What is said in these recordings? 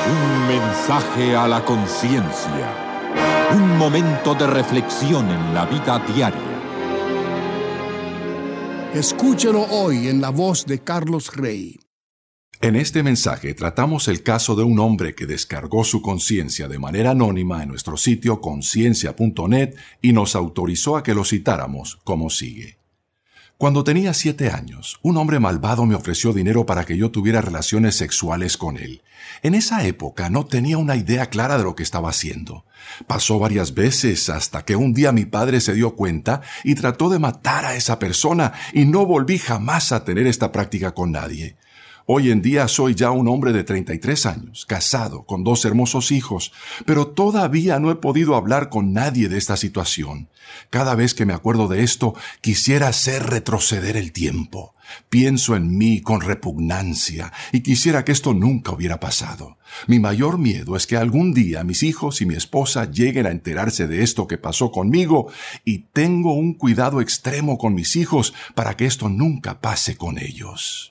Un mensaje a la conciencia. Un momento de reflexión en la vida diaria. Escúchelo hoy en la voz de Carlos Rey. En este mensaje tratamos el caso de un hombre que descargó su conciencia de manera anónima en nuestro sitio conciencia.net y nos autorizó a que lo citáramos como sigue. Cuando tenía 7 años, un hombre malvado me ofreció dinero para que yo tuviera relaciones sexuales con él. En esa época no tenía una idea clara de lo que estaba haciendo. Pasó varias veces hasta que un día mi padre se dio cuenta y trató de matar a esa persona y no volví jamás a tener esta práctica con nadie. Hoy en día soy ya un hombre de 33 años, casado, con 2 hermosos hijos, pero todavía no he podido hablar con nadie de esta situación. Cada vez que me acuerdo de esto, quisiera hacer retroceder el tiempo. Pienso en mí con repugnancia y quisiera que esto nunca hubiera pasado. Mi mayor miedo es que algún día mis hijos y mi esposa lleguen a enterarse de esto que pasó conmigo y tengo un cuidado extremo con mis hijos para que esto nunca pase con ellos.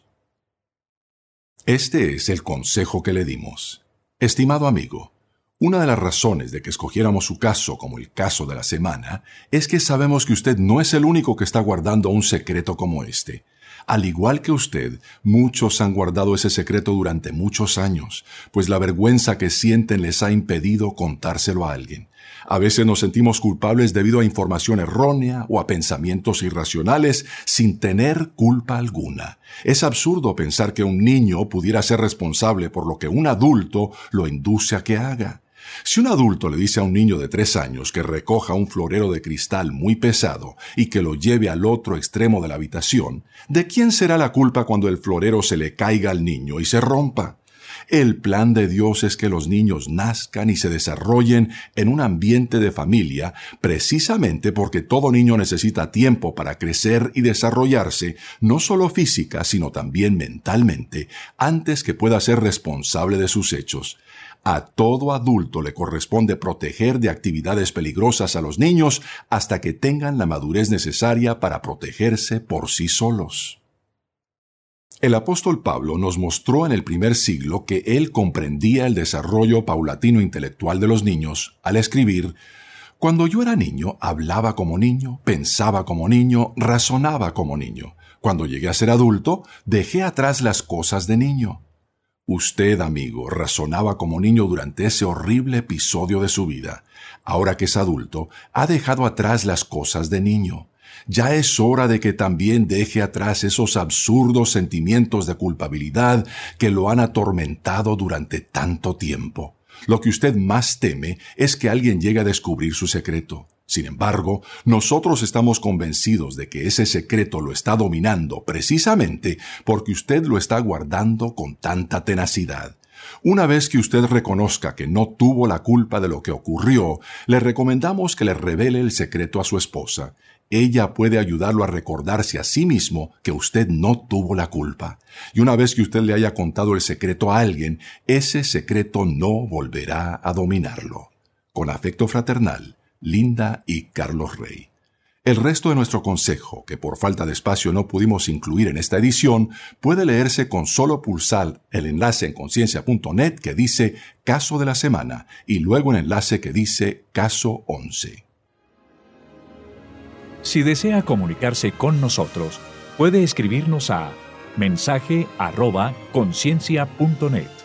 Este es el consejo que le dimos. Estimado amigo, una de las razones de que escogiéramos su caso como el caso de la semana es que sabemos que usted no es el único que está guardando un secreto como este. Al igual que usted, muchos han guardado ese secreto durante muchos años, pues la vergüenza que sienten les ha impedido contárselo a alguien. A veces nos sentimos culpables debido a información errónea o a pensamientos irracionales sin tener culpa alguna. Es absurdo pensar que un niño pudiera ser responsable por lo que un adulto lo induce a que haga. Si un adulto le dice a un niño de 3 años que recoja un florero de cristal muy pesado y que lo lleve al otro extremo de la habitación, ¿de quién será la culpa cuando el florero se le caiga al niño y se rompa? El plan de Dios es que los niños nazcan y se desarrollen en un ambiente de familia, precisamente porque todo niño necesita tiempo para crecer y desarrollarse, no solo física, sino también mentalmente, antes que pueda ser responsable de sus hechos. A todo adulto le corresponde proteger de actividades peligrosas a los niños hasta que tengan la madurez necesaria para protegerse por sí solos. El apóstol Pablo nos mostró en el primer siglo que él comprendía el desarrollo paulatino intelectual de los niños al escribir: «Cuando yo era niño, hablaba como niño, pensaba como niño, razonaba como niño. Cuando llegué a ser adulto, dejé atrás las cosas de niño». Usted, amigo, razonaba como niño durante ese horrible episodio de su vida. Ahora que es adulto, ha dejado atrás las cosas de niño. Ya es hora de que también deje atrás esos absurdos sentimientos de culpabilidad que lo han atormentado durante tanto tiempo. Lo que usted más teme es que alguien llegue a descubrir su secreto. Sin embargo, nosotros estamos convencidos de que ese secreto lo está dominando precisamente porque usted lo está guardando con tanta tenacidad. Una vez que usted reconozca que no tuvo la culpa de lo que ocurrió, le recomendamos que le revele el secreto a su esposa. Ella puede ayudarlo a recordarse a sí mismo que usted no tuvo la culpa. Y una vez que usted le haya contado el secreto a alguien, ese secreto no volverá a dominarlo. Con afecto fraternal, Linda y Carlos Rey. El resto de nuestro consejo, que por falta de espacio no pudimos incluir en esta edición, puede leerse con solo pulsar el enlace en conciencia.net que dice Caso de la Semana y luego un enlace que dice Caso 11. Si desea comunicarse con nosotros, puede escribirnos a mensaje@conciencia.net.